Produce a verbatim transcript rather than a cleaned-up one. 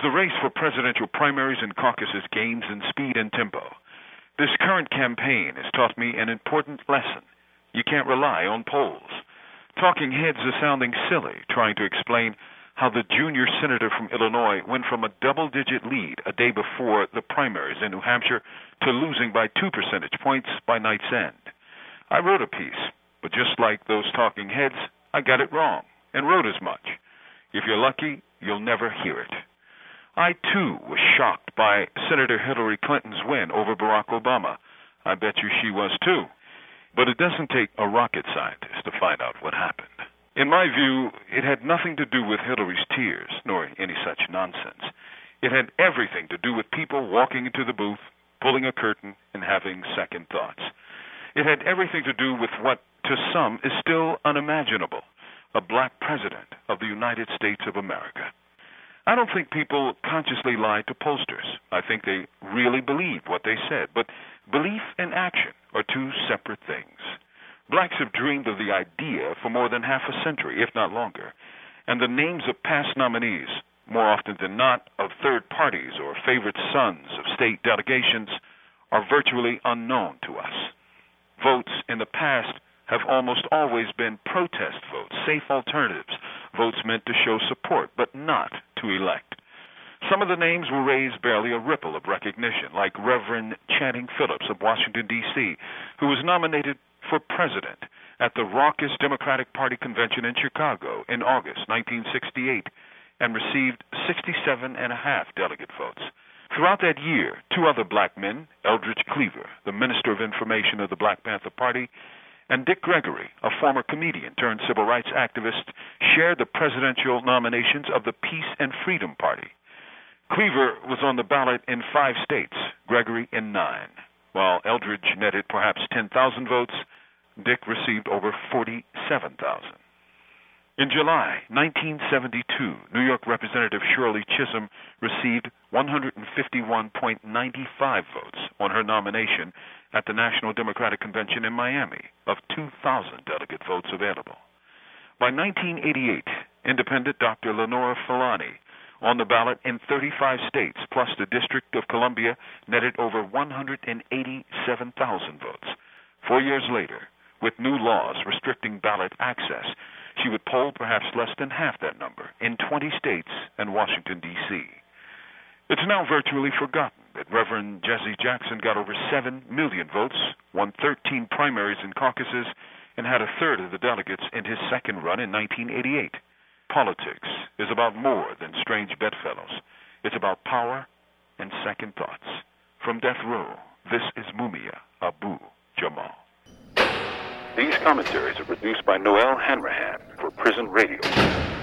the race for presidential primaries and caucuses gains in speed and tempo. This current campaign has taught me an important lesson. You can't rely on polls. Talking heads are sounding silly trying to explain how the junior senator from Illinois went from a double-digit lead a day before the primaries in New Hampshire to losing by two percentage points by night's end. I wrote a piece, but just like those talking heads, I got it wrong and wrote as much. If you're lucky, you'll never hear it. I, too, was shocked by Senator Hillary Clinton's win over Barack Obama. I bet you she was, too. But it doesn't take a rocket scientist to find out what happened. In my view, it had nothing to do with Hillary's tears, nor any such nonsense. It had everything to do with people walking into the booth, pulling a curtain, and having second thoughts. It had everything to do with what, to some, is still unimaginable, a black president of the United States of America. I don't think people consciously lied to pollsters. I think they really believed what they said. But belief and action are two separate things. Blacks have dreamed of the idea for more than half a century, if not longer. And the names of past nominees, more often than not, of third parties or favorite sons of state delegations, are virtually unknown to us. Votes in the past have almost always been protest votes, safe alternatives, votes meant to show support, but not to elect. Some of the names will raise barely a ripple of recognition, like Reverend Channing Phillips of Washington, D C, who was nominated for president at the raucous Democratic Party convention in Chicago in August nineteen sixty-eight and received sixty-seven and a half delegate votes. Throughout that year, two other black men, Eldridge Cleaver, the Minister of Information of the Black Panther Party, and Dick Gregory, a former comedian turned civil rights activist, shared the presidential nominations of the Peace and Freedom Party. Cleaver was on the ballot in five states, Gregory in nine. While Eldridge netted perhaps ten thousand votes, Dick received over forty-seven thousand. In July nineteen seventy-two, New York Representative Shirley Chisholm received one hundred fifty-one point nine five votes on her nomination at the National Democratic Convention in Miami, of two thousand delegate votes available. By nineteen eighty-eight, independent Doctor Lenora Fulani, on the ballot in thirty-five states, plus the District of Columbia, netted over one hundred eighty-seven thousand votes. Four years later, with new laws restricting ballot access, she would poll perhaps less than half that number in twenty states and Washington, D C It's now virtually forgotten that Reverend Jesse Jackson got over seven million votes, won thirteen primaries and caucuses, and had a third of the delegates in his second run in nineteen eighty-eight. Politics is about more than strange bedfellows. It's about power and second thoughts. From Death Row, this is Mumia Abu Jamal. These commentaries are produced by Noel Hanrahan for Prison Radio.